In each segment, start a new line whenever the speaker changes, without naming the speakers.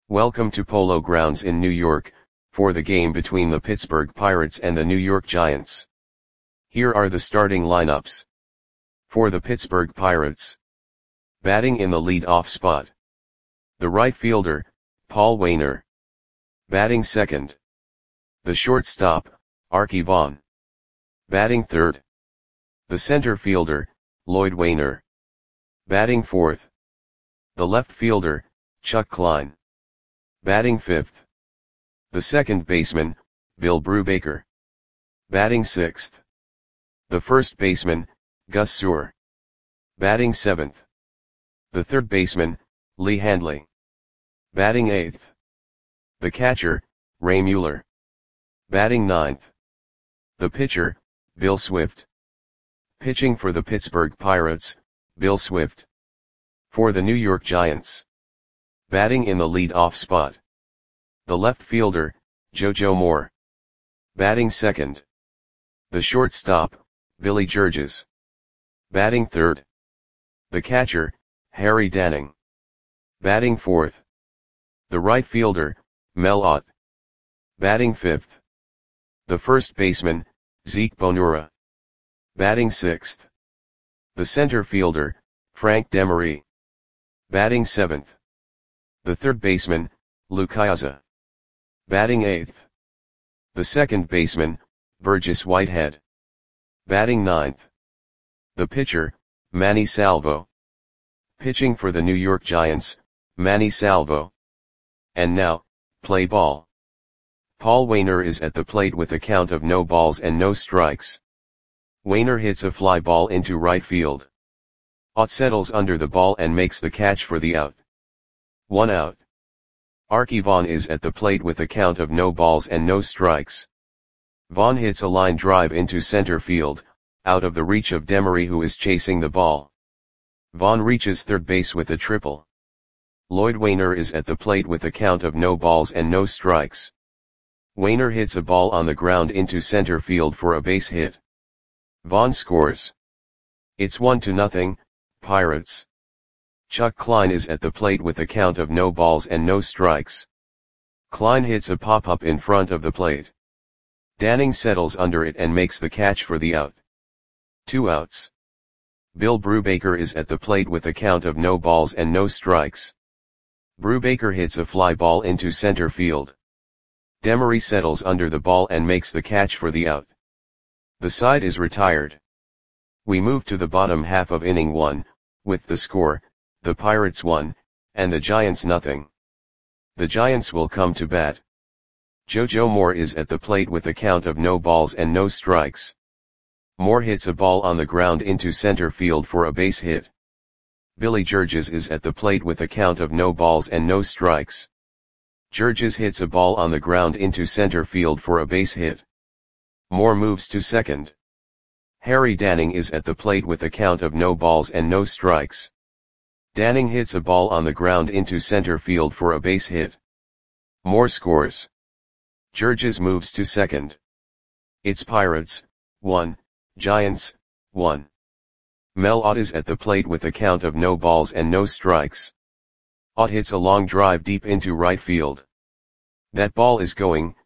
Welcome to Polo Grounds in New York, for the game between the Pittsburgh Pirates and the New York Giants. Here are the starting lineups. For the Pittsburgh Pirates. Batting in the lead-off spot. The right fielder, Paul Waner. Batting second. The shortstop, Arky Vaughan. Batting third. The center fielder, Lloyd Waner. Batting fourth. The left fielder, Chuck Klein. Batting fifth. The second baseman, Bill Brubaker. Batting sixth. The first baseman, Gus Sewell. Batting seventh. The third baseman, Lee Handley. Batting eighth. The catcher, Ray Mueller. Batting ninth. The pitcher, Bill Swift. Pitching for the Pittsburgh Pirates, Bill Swift. For the New York Giants. Batting in the lead-off spot. The left fielder, JoJo Moore. Batting second. The shortstop, Billy Georges. Batting third. The catcher, Harry Danning. Batting fourth. The right fielder, Mel Ott. Batting fifth. The first baseman, Zeke Bonura. Batting sixth. The center fielder, Frank Demery. Batting seventh. The third baseman, Lou Kiaza. Batting eighth. The second baseman, Burgess Whitehead. Batting ninth. The pitcher, Manny Salvo. Pitching for the New York Giants, Manny Salvo. And now, play ball. Paul Waner is at the plate with a count of no balls and no strikes. Waner hits a fly ball into right field. Ott settles under the ball and makes the catch for the out. 1 out. Arky Vaughan is at the plate with a count of no balls and no strikes. Vaughan hits a line drive into center field, out of the reach of Demery, who is chasing the ball. Vaughan reaches third base with a triple. Lloyd Waner is at the plate with a count of no balls and no strikes. Waner hits a ball on the ground into center field for a base hit. Vaughan scores. It's 1-0, Pirates. Chuck Klein is at the plate with a count of no balls and no strikes. Klein hits a pop-up in front of the plate. Danning settles under it and makes the catch for the out. 2 outs. Bill Brubaker is at the plate with a count of no balls and no strikes. Brubaker hits a fly ball into center field. Demery settles under the ball and makes the catch for the out. The side is retired. We move to the bottom half of inning 1, with the score, the Pirates 1, and the Giants 0. The Giants will come to bat. JoJo Moore is at the plate with a count of no balls and no strikes. Moore hits a ball on the ground into center field for a base hit. Billy Georges is at the plate with a count of no balls and no strikes. Georges hits a ball on the ground into center field for a base hit. Moore moves to second. Harry Danning is at the plate with a count of no balls and no strikes. Danning hits a ball on the ground into center field for a base hit. Moore scores. Georges moves to second. It's Pirates 1, Giants 1. Mel Ott is at the plate with a count of no balls and no strikes. Ott hits a long drive deep into right field. That ball is gone.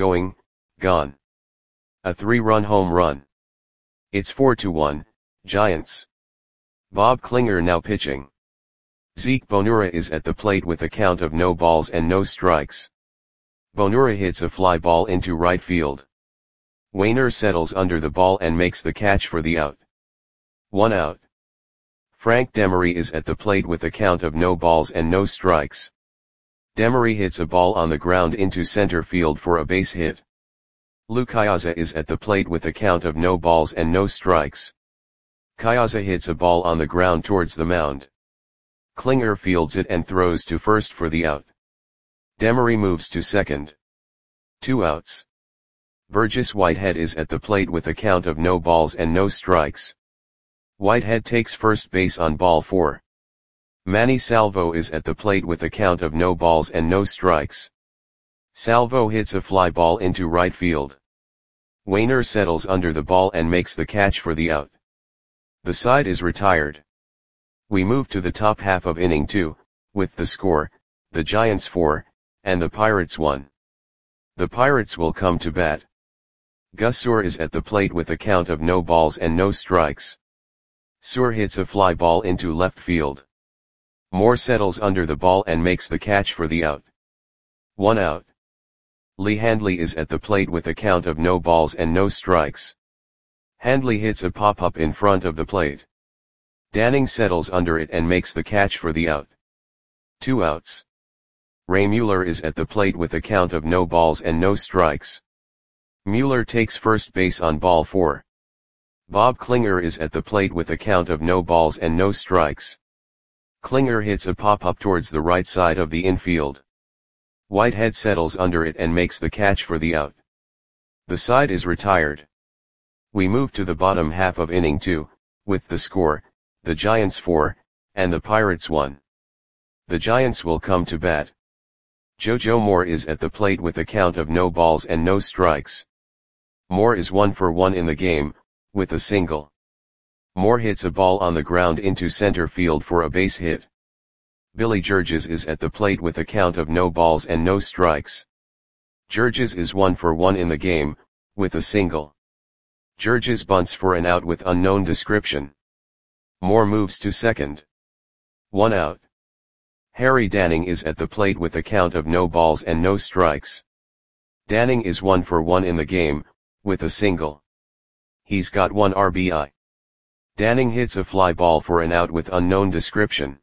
A 3-run home run. It's 4-1, Giants. Bob Klinger now pitching. Zeke Bonura is at the plate with a count of no balls and no strikes. Bonura hits a fly ball into right field. Waner settles under the ball and makes the catch for the out. 1 out. Frank Demery is at the plate with a count of no balls and no strikes. Demery hits a ball on the ground into center field for a base hit. Lou Kiaza is at the plate with a count of no balls and no strikes. Kiaza hits a ball on the ground towards the mound. Klinger fields it and throws to first for the out. Demery moves to second. 2 outs. Burgess Whitehead is at the plate with a count of no balls and no strikes. Whitehead takes first base on ball 4. Manny Salvo is at the plate with a count of no balls and no strikes. Salvo hits a fly ball into right field. Waner settles under the ball and makes the catch for the out. The side is retired. We move to the top half of inning 2, with the score, the Giants 4, and the Pirates 1. The Pirates will come to bat. Gus Suhr is at the plate with a count of no balls and no strikes. Suhr hits a fly ball into left field. Moore settles under the ball and makes the catch for the out. 1 out. Lee Handley is at the plate with a count of no balls and no strikes. Handley hits a pop-up in front of the plate. Danning settles under it and makes the catch for the out. 2 outs. Ray Mueller is at the plate with a count of no balls and no strikes. Mueller takes first base on ball 4. Bob Klinger is at the plate with a count of no balls and no strikes. Klinger hits a pop-up towards the right side of the infield. Whitehead settles under it and makes the catch for the out. The side is retired. We move to the bottom half of inning 2, with the score, the Giants 4, and the Pirates 1. The Giants will come to bat. JoJo Moore is at the plate with a count of no balls and no strikes. Moore is 1 for 1 in the game, with a single. Moore hits a ball on the ground into center field for a base hit. Billy Georges is at the plate with a count of no balls and no strikes. Georges is 1 for 1 in the game, with a single. Georges bunts for an out with unknown description. Moore moves to second. 1 out. Harry Danning is at the plate with a count of no balls and no strikes. Danning is 1 for 1 in the game, with a single. He's got 1 RBI. Danning hits a fly ball for an out with unknown description.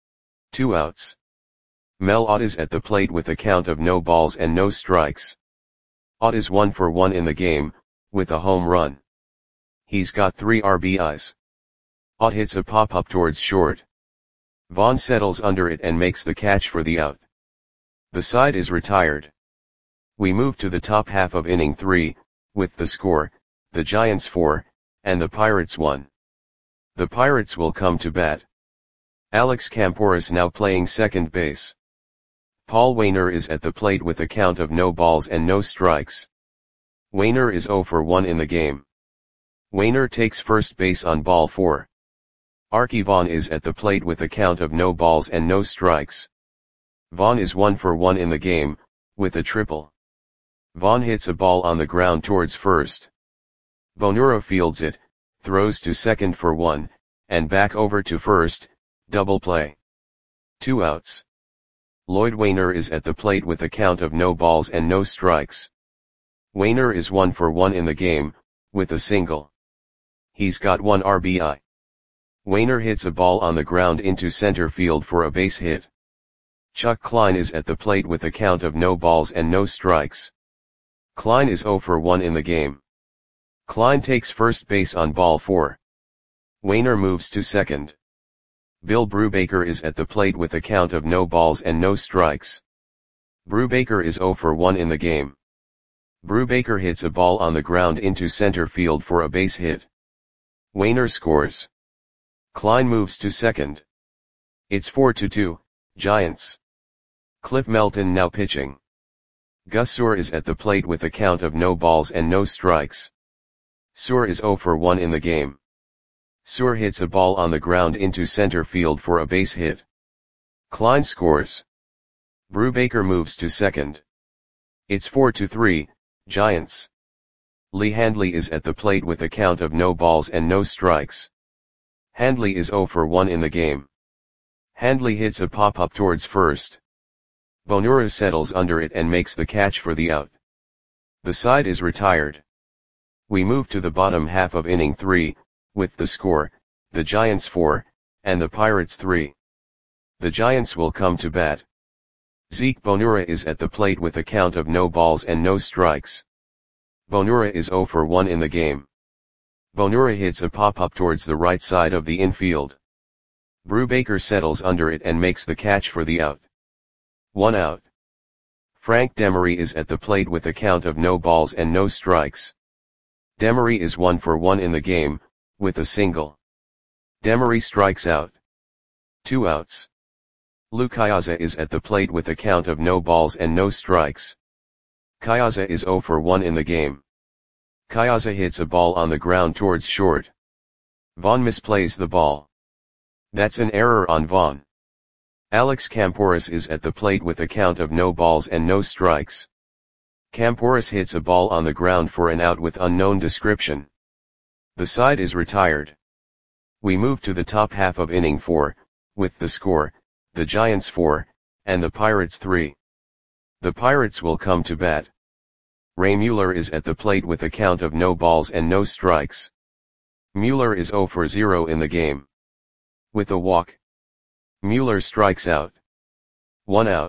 2 outs. Mel Ott is at the plate with a count of no balls and no strikes. Ott is 1 for 1 in the game, with a home run. He's got 3 RBIs. Ott hits a pop-up towards short. Vaughn settles under it and makes the catch for the out. The side is retired. We move to the top half of inning 3, with the score, the Giants 4, and the Pirates 1. The Pirates will come to bat. Alex Camporis now playing second base. Paul Wainer is at the plate with a count of no balls and no strikes. Wainer is 0 for 1 in the game. Wainer takes first base on ball 4. Arky Vaughan is at the plate with a count of no balls and no strikes. Vaughan is 1 for 1 in the game, with a triple. Vaughan hits a ball on the ground towards first. Bonura fields it, throws to second for 1, and back over to first, double play. 2 outs. Lloyd Wainer is at the plate with a count of no balls and no strikes. Wainer is 1 for 1 in the game, with a single. He's got 1 RBI. Wainer hits a ball on the ground into center field for a base hit. Chuck Klein is at the plate with a count of no balls and no strikes. Klein is 0 for 1 in the game. Klein takes first base on ball 4. Wainer moves to second. Bill Brubaker is at the plate with a count of no balls and no strikes. Brubaker is 0 for 1 in the game. Brubaker hits a ball on the ground into center field for a base hit. Wainer scores. Klein moves to second. It's 4-2, Giants. Cliff Melton now pitching. Gus Suhr is at the plate with a count of no balls and no strikes. Suhr is 0 for 1 in the game. Suhr hits a ball on the ground into center field for a base hit. Klein scores. Brubaker moves to second. It's 4-3, Giants. Lee Handley is at the plate with a count of no balls and no strikes. Handley is 0 for 1 in the game. Handley hits a pop-up towards first. Bonura settles under it and makes the catch for the out. The side is retired. We move to the bottom half of inning 3, with the score, the Giants 4, and the Pirates 3. The Giants will come to bat. Zeke Bonura is at the plate with a count of no balls and no strikes. Bonura is 0 for 1 in the game. Bonura hits a pop-up towards the right side of the infield. Brubaker settles under it and makes the catch for the out. 1 out. Frank Demery is at the plate with a count of no balls and no strikes. Demery is 1 for 1 in the game, with a single. Demery strikes out. 2 outs. Lou Kayaza is at the plate with a count of no balls and no strikes. Kayaza is 0 for 1 in the game. Kayaza hits a ball on the ground towards short. Vaughn misplays the ball. That's an error on Vaughn. Alex Campouris is at the plate with a count of no balls and no strikes. Campouris hits a ball on the ground for an out with unknown description. The side is retired. We move to the top half of inning 4, with the score, the Giants 4, and the Pirates 3. The Pirates will come to bat. Ray Mueller is at the plate with a count of no balls and no strikes. Mueller is 0 for 0 in the game. With a walk, Mueller strikes out. 1 out.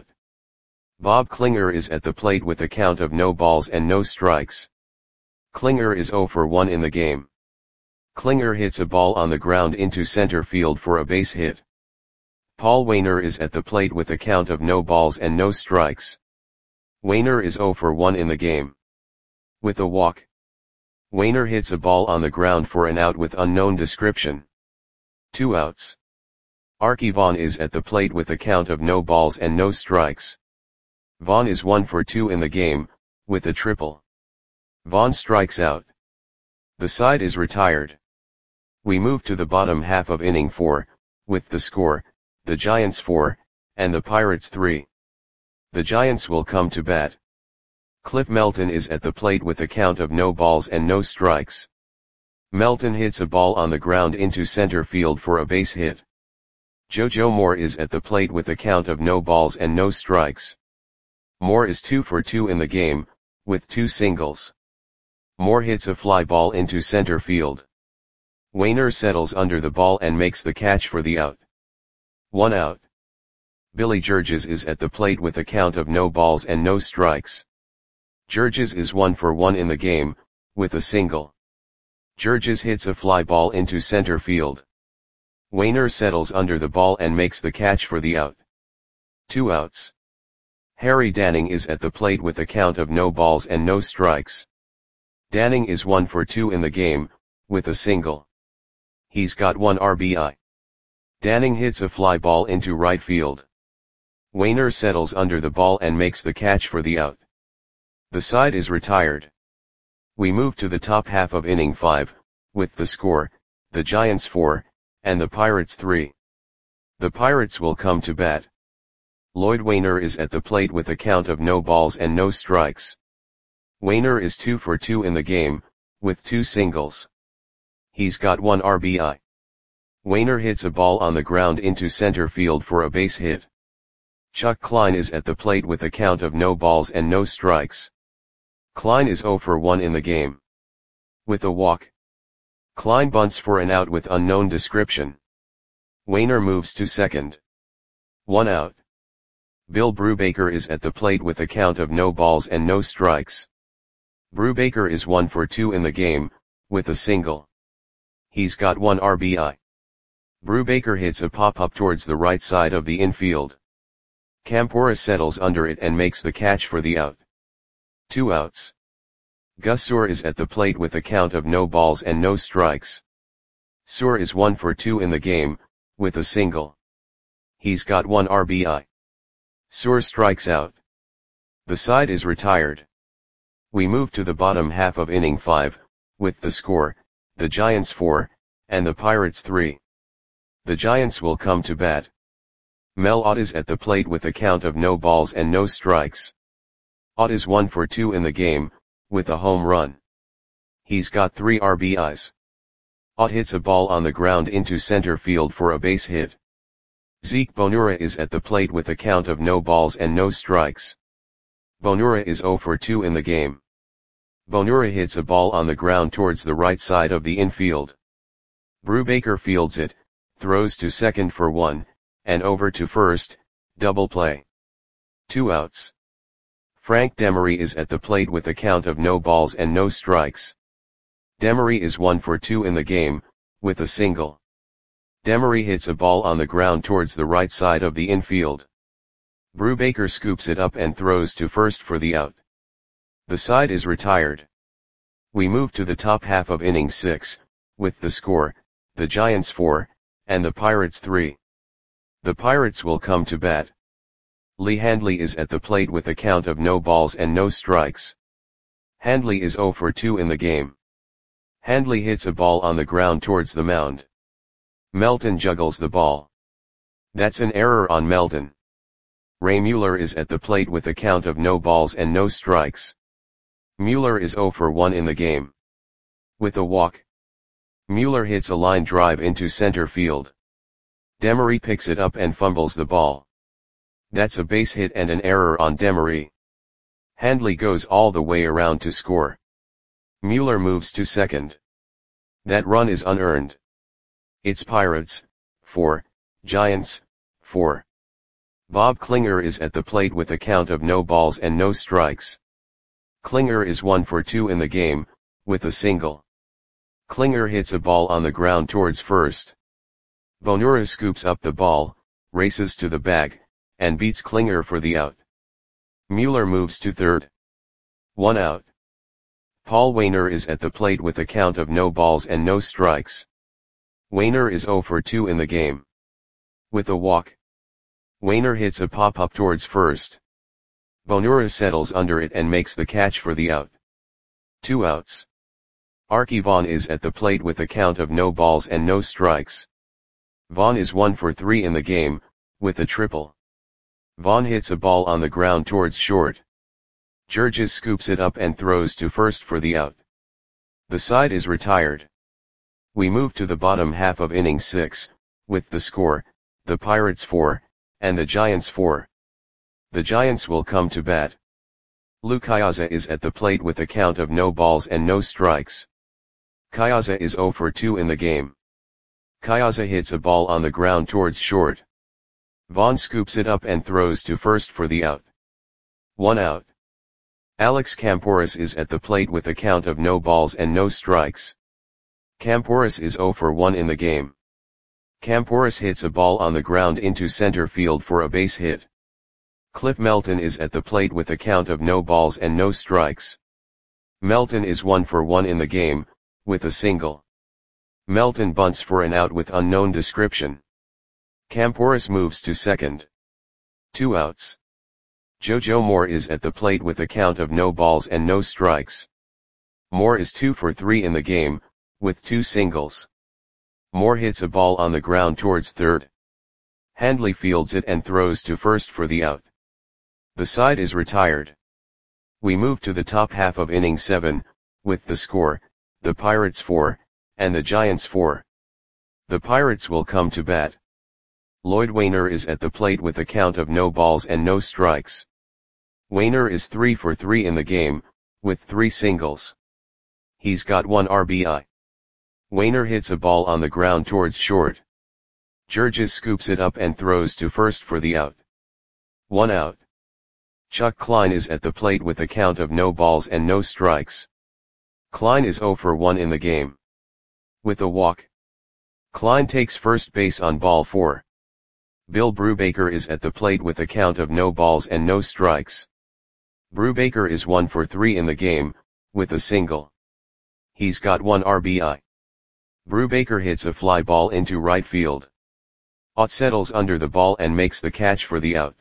Bob Klinger is at the plate with a count of no balls and no strikes. Klinger is 0 for 1 in the game. Klinger hits a ball on the ground into center field for a base hit. Paul Waner is at the plate with a count of no balls and no strikes. Waner is 0 for 1 in the game. With a walk, Waner hits a ball on the ground for an out with unknown description. 2 outs. Arky Vaughan is at the plate with a count of no balls and no strikes. Vaughan is 1 for 2 in the game, with a triple. Vaughan strikes out. The side is retired. We move to the bottom half of inning 4, with the score, the Giants 4, and the Pirates 3. The Giants will come to bat. Cliff Melton is at the plate with a count of no balls and no strikes. Melton hits a ball on the ground into center field for a base hit. JoJo Moore is at the plate with a count of no balls and no strikes. Moore is 2 for 2 in the game, with 2 singles. Moore hits a fly ball into center field. Waner settles under the ball and makes the catch for the out. 1 out. Billy Georges is at the plate with a count of no balls and no strikes. Georges is 1 for 1 in the game, with a single. Georges hits a fly ball into center field. Waner settles under the ball and makes the catch for the out. 2 outs. Harry Danning is at the plate with a count of no balls and no strikes. Danning is 1 for 2 in the game, with a single. He's got 1 RBI. Danning hits a fly ball into right field. Waner settles under the ball and makes the catch for the out. The side is retired. We move to the top half of inning 5, with the score, the Giants 4, and the Pirates 3. The Pirates will come to bat. Lloyd Waner is at the plate with a count of no balls and no strikes. Waner is 2 for 2 in the game, with 2 singles. He's got 1 RBI. Waner hits a ball on the ground into center field for a base hit. Chuck Klein is at the plate with a count of no balls and no strikes. Klein is 0 for 1 in the game. With a walk, Klein bunts for an out with unknown description. Waner moves to second. 1 out. Bill Brubaker is at the plate with a count of no balls and no strikes. Brubaker is 1 for 2 in the game, with a single. He's got 1 RBI. Brubaker hits a pop-up towards the right side of the infield. Campouris settles under it and makes the catch for the out. 2 outs. Gus Suhr is at the plate with a count of no balls and no strikes. Suhr is 1 for 2 in the game, with a single. He's got 1 RBI. Suhr strikes out. The side is retired. We move to the bottom half of inning 5, with the score, the Giants 4, and the Pirates 3. The Giants will come to bat. Mel Ott is at the plate with a count of no balls and no strikes. Ott is 1 for 2 in the game, with a home run. He's got 3 RBIs. Ott hits a ball on the ground into center field for a base hit. Zeke Bonura is at the plate with a count of no balls and no strikes. Bonura is 0 for 2 in the game. Bonura hits a ball on the ground towards the right side of the infield. Brubaker fields it, throws to second for 1, and over to first, double play. 2 outs. Frank Demery is at the plate with a count of no balls and no strikes. Demery is 1 for 2 in the game, with a single. Demery hits a ball on the ground towards the right side of the infield. Brubaker scoops it up and throws to first for the out. The side is retired. We move to the top half of inning 6, with the score, the Giants 4, and the Pirates 3. The Pirates will come to bat. Lee Handley is at the plate with a count of no balls and no strikes. Handley is 0 for 2 in the game. Handley hits a ball on the ground towards the mound. Melton juggles the ball. That's an error on Melton. Ray Mueller is at the plate with a count of no balls and no strikes. Mueller is 0 for 1 in the game. With a walk. Mueller hits a line drive into center field. Demery picks it up and fumbles the ball. That's a base hit and an error on Demery. Handley goes all the way around to score. Mueller moves to second. That run is unearned. It's Pirates, 4, Giants, 4. Bob Klinger is at the plate with a count of no balls and no strikes. Klinger is 1 for 2 in the game, with a single. Klinger hits a ball on the ground towards first. Bonura scoops up the ball, races to the bag, and beats Klinger for the out. Mueller moves to third. 1 out. Paul Waner is at the plate with a count of no balls and no strikes. Waner is 0 for 2 in the game. With a walk. Waner hits a pop-up towards first. Bonura settles under it and makes the catch for the out. 2 outs. Arky Vaughan is at the plate with a count of no balls and no strikes. Vaughan is 1 for 3 in the game, with a triple. Vaughan hits a ball on the ground towards short. Georges scoops it up and throws to first for the out. The side is retired. We move to the bottom half of inning 6, with the score, the Pirates 4, and the Giants 4. The Giants will come to bat. Lou Cayaza is at the plate with a count of no balls and no strikes. Cayaza is 0 for 2 in the game. Cayaza hits a ball on the ground towards short. Vaughan scoops it up and throws to first for the out. 1 out. Alex Camporis is at the plate with a count of no balls and no strikes. Camporis is 0 for 1 in the game. Camporis hits a ball on the ground into center field for a base hit. Cliff Melton is at the plate with a count of no balls and no strikes. Melton is 1 for 1 in the game, with a single. Melton bunts for an out with unknown description. Camporis moves to second. 2 outs. JoJo Moore is at the plate with a count of no balls and no strikes. Moore is 2 for 3 in the game, with 2 singles. Moore hits a ball on the ground towards third. Handley fields it and throws to first for the out. The side is retired. We move to the top half of inning 7, with the score, the Pirates 4, and the Giants 4. The Pirates will come to bat. Lloyd Waner is at the plate with a count of no balls and no strikes. Waner is 3 for 3 in the game, with 3 singles. He's got 1 RBI. Waner hits a ball on the ground towards short. Georges scoops it up and throws to first for the out. 1 out. Chuck Klein is at the plate with a count of no balls and no strikes. Klein is 0 for 1 in the game. With a walk. Klein takes first base on ball 4. Bill Brubaker is at the plate with a count of no balls and no strikes. Brubaker is 1 for 3 in the game, with a single. He's got 1 RBI. Brubaker hits a fly ball into right field. Ott settles under the ball and makes the catch for the out.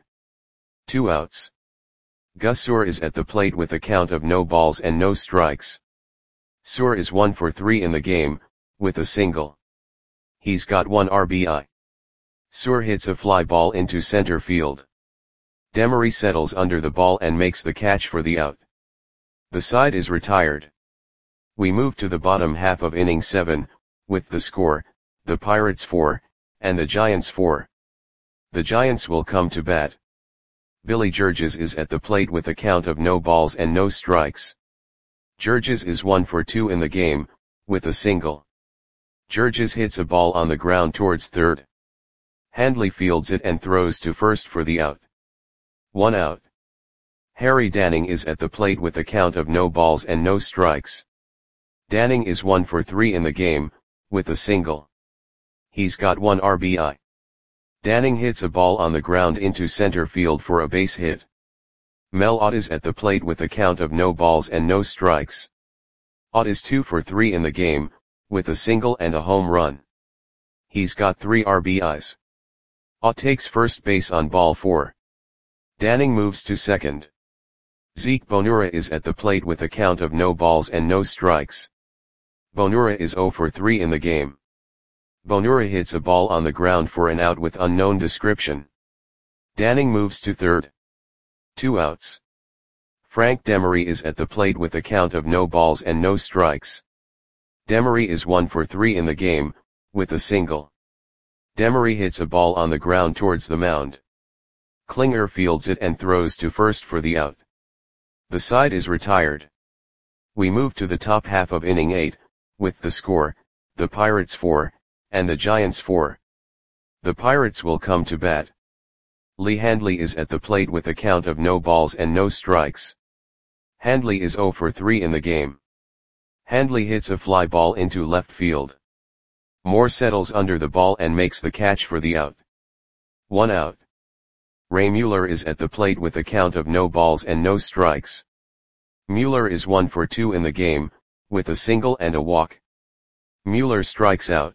2 outs. Gus Soor is at the plate with a count of no balls and no strikes. Soor is 1 for 3 in the game, with a single. He's got 1 RBI. Soor hits a fly ball into center field. Demery settles under the ball and makes the catch for the out. The side is retired. We move to the bottom half of inning 7, with the score, the Pirates 4, and the Giants 4. The Giants will come to bat. Billy Georges is at the plate with a count of no balls and no strikes. Georges is 1 for 2 in the game, with a single. Georges hits a ball on the ground towards third. Handley fields it and throws to first for the out. 1 out. Harry Danning is at the plate with a count of no balls and no strikes. Danning is 1 for 3 in the game, with a single. He's got 1 RBI. Danning hits a ball on the ground into center field for a base hit. Mel Ott is at the plate with a count of no balls and no strikes. Ott is 2 for 3 in the game, with a single and a home run. He's got 3 RBIs. Ott takes first base on ball 4. Danning moves to second. Zeke Bonura is at the plate with a count of no balls and no strikes. Bonura is 0 for 3 in the game. Bonura hits a ball on the ground for an out with unknown description. Danning moves to third. 2 outs. Frank Demery is at the plate with a count of no balls and no strikes. Demery is 1 for 3 in the game, with a single. Demery hits a ball on the ground towards the mound. Klinger fields it and throws to first for the out. The side is retired. We move to the top half of inning 8, with the score, the Pirates 4, and the Giants 4. The Pirates will come to bat. Lee Handley is at the plate with a count of no balls and no strikes. Handley is 0 for 3 in the game. Handley hits a fly ball into left field. Moore settles under the ball and makes the catch for the out. 1 out. Ray Mueller is at the plate with a count of no balls and no strikes. Mueller is 1 for 2 in the game, with a single and a walk. Mueller strikes out.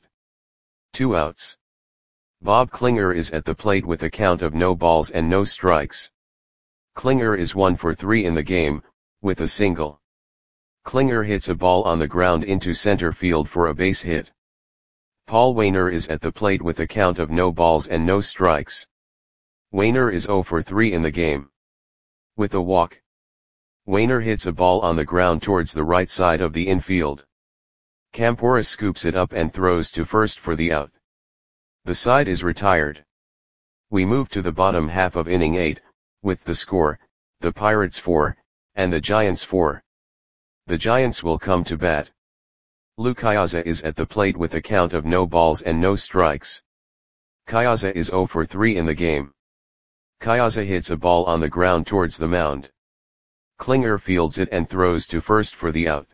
2 outs. Bob Klinger is at the plate with a count of no balls and no strikes. Klinger is 1 for 3 in the game, with a single. Klinger hits a ball on the ground into center field for a base hit. Paul Waner is at the plate with a count of no balls and no strikes. Waner is 0 for 3 in the game. With a walk. Waner hits a ball on the ground towards the right side of the infield. Campora scoops it up and throws to first for the out. The side is retired. We move to the bottom half of inning 8, with the score, the Pirates 4, and the Giants 4. The Giants will come to bat. Lou Kayaza is at the plate with a count of no balls and no strikes. Kayaza is 0 for 3 in the game. Kayaza hits a ball on the ground towards the mound. Klinger fields it and throws to first for the out.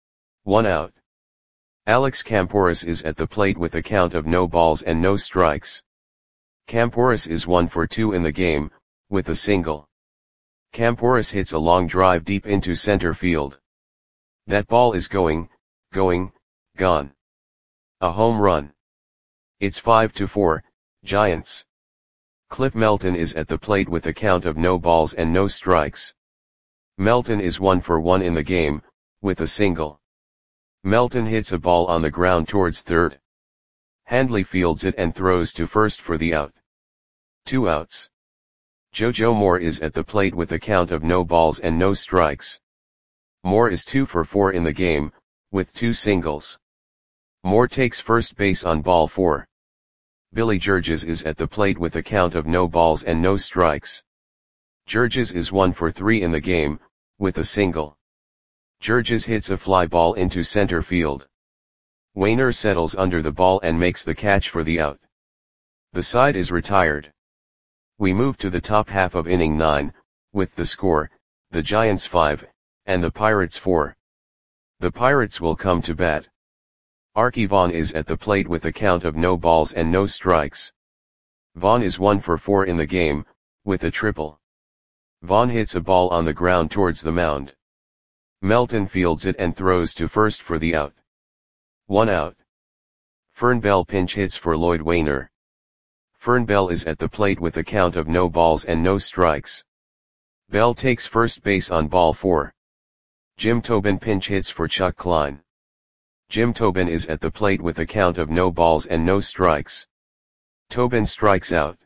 1 out. Alex Camporis is at the plate with a count of no balls and no strikes. Camporis is 1 for 2 in the game, with a single. Camporis hits a long drive deep into center field. That ball is gone. A home run. It's 5-4, Giants. Cliff Melton is at the plate with a count of no balls and no strikes. Melton is 1 for 1 in the game, with a single. Melton hits a ball on the ground towards third. Handley fields it and throws to first for the out. 2 outs. JoJo Moore is at the plate with a count of no balls and no strikes. Moore is 2 for 4 in the game, with 2 singles. Moore takes first base on ball 4. Billy Georges is at the plate with a count of no balls and no strikes. Georges is 1 for 3 in the game, with a single. Georges hits a fly ball into center field. Waner settles under the ball and makes the catch for the out. The side is retired. We move to the top half of inning 9, with the score, the Giants 5, and the Pirates 4. The Pirates will come to bat. Archie Vaughn is at the plate with a count of no balls and no strikes. Vaughn is 1 for 4 in the game, with a triple. Vaughn hits a ball on the ground towards the mound. Melton fields it and throws to first for the out. 1 out. Fern Bell pinch hits for Lloyd Waner. Fern Bell is at the plate with a count of no balls and no strikes. Bell takes first base on ball 4. Jim Tobin pinch hits for Chuck Klein. Jim Tobin is at the plate with a count of no balls and no strikes. Tobin strikes out.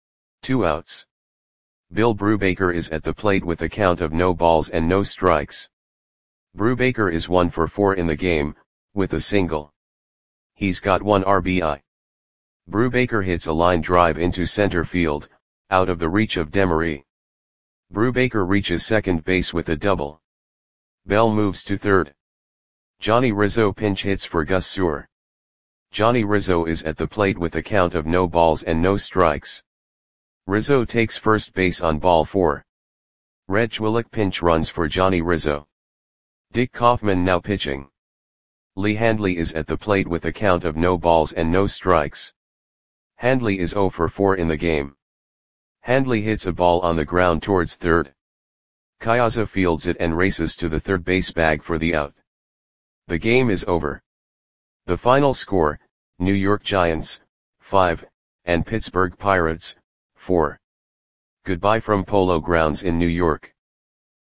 2 outs. Bill Brubaker is at the plate with a count of no balls and no strikes. Brubaker is 1 for 4 in the game, with a single. He's got 1 RBI. Brubaker hits a line drive into center field, out of the reach of Demery. Brubaker reaches second base with a double. Bell moves to third. Johnny Rizzo pinch hits for Gus Sewell. Johnny Rizzo is at the plate with a count of no balls and no strikes. Rizzo takes first base on ball 4. Red Twillick pinch runs for Johnny Rizzo. Dick Kaufman now pitching. Lee Handley is at the plate with a count of no balls and no strikes. Handley is 0 for 4 in the game. Handley hits a ball on the ground towards third. Kayaza fields it and races to the third base bag for the out. The game is over. The final score, New York Giants, 5, and Pittsburgh Pirates, 4. Goodbye from Polo Grounds in New York.